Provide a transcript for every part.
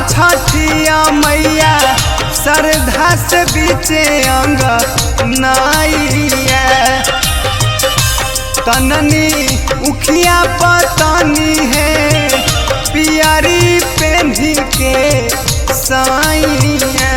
छठिया मैया श्रद्धा से बीचे अंग नाइया तननी उखिया पतनी है पियरी पेन्ही के साइया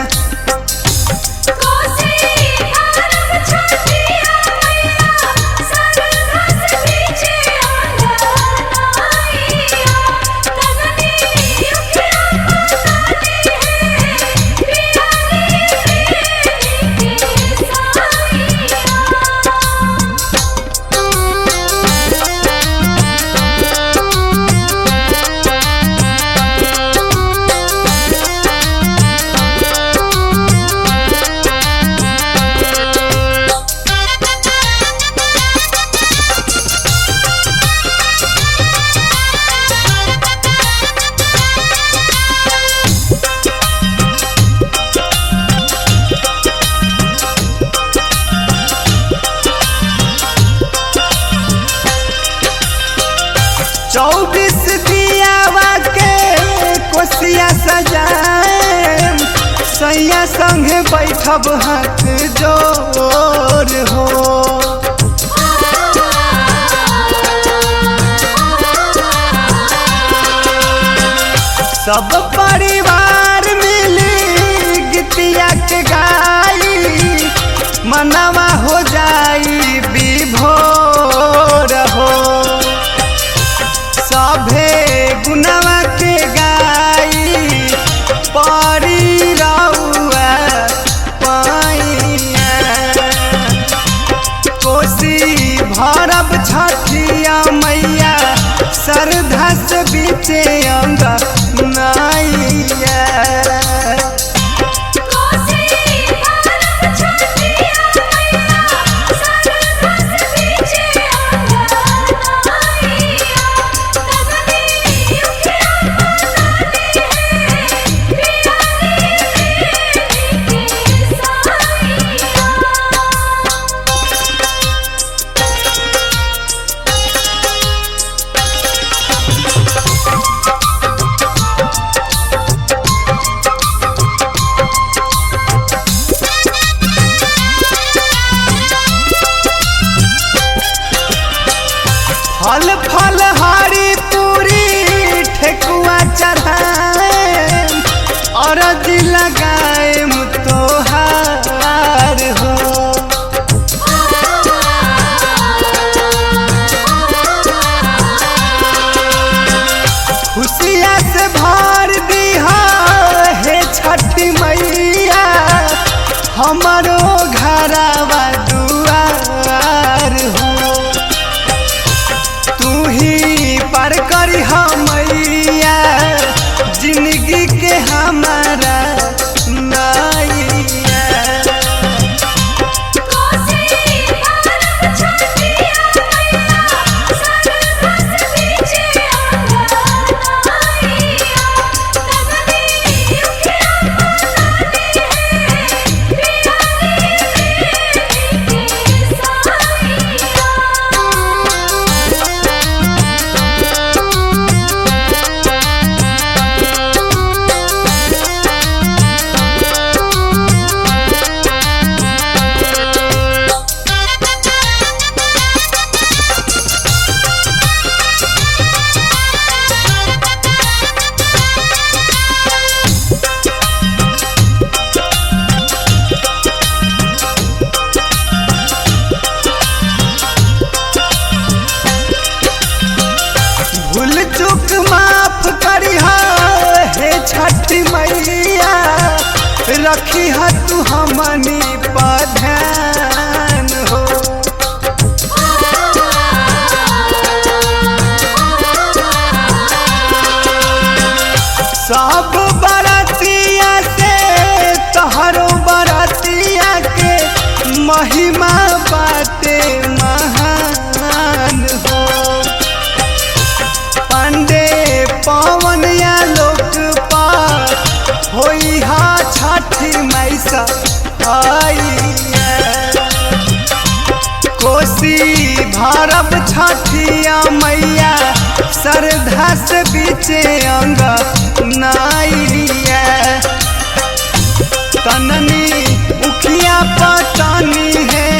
चौबीस दियावा के कोसिया सजाए सैया संगे बैठब हाथ जोर हो सब परिवार मिली गीतिया के गाई मनवा हो जाई विभोर हो सभे गुनवा के गाई परी रउआ पाइया कोसी भरब छठिया मैया श्रद्धा से बीचे अंग नाइया फल फल हरी पूरी ठेकुआ चढ़ाए और लगाए तोहार हो खुशिया से भर दिहा हे छठी मैया हमारो घरवा दुआर हो पार करी मैया जिंदगी के हमारा नाइया भूल चूक माफ करी हे छठी मैया रखी तू हमनी पर ध्यान हो सब बरतिया से तोहरो बरतिया के महिमा बाटे महान हो पांडे पवन या लोक पार होई हा छठी मैया कोसी भारब छठिया मैया श्रद्धा से बीचे अंग नाइया तननी उखिया पटनी है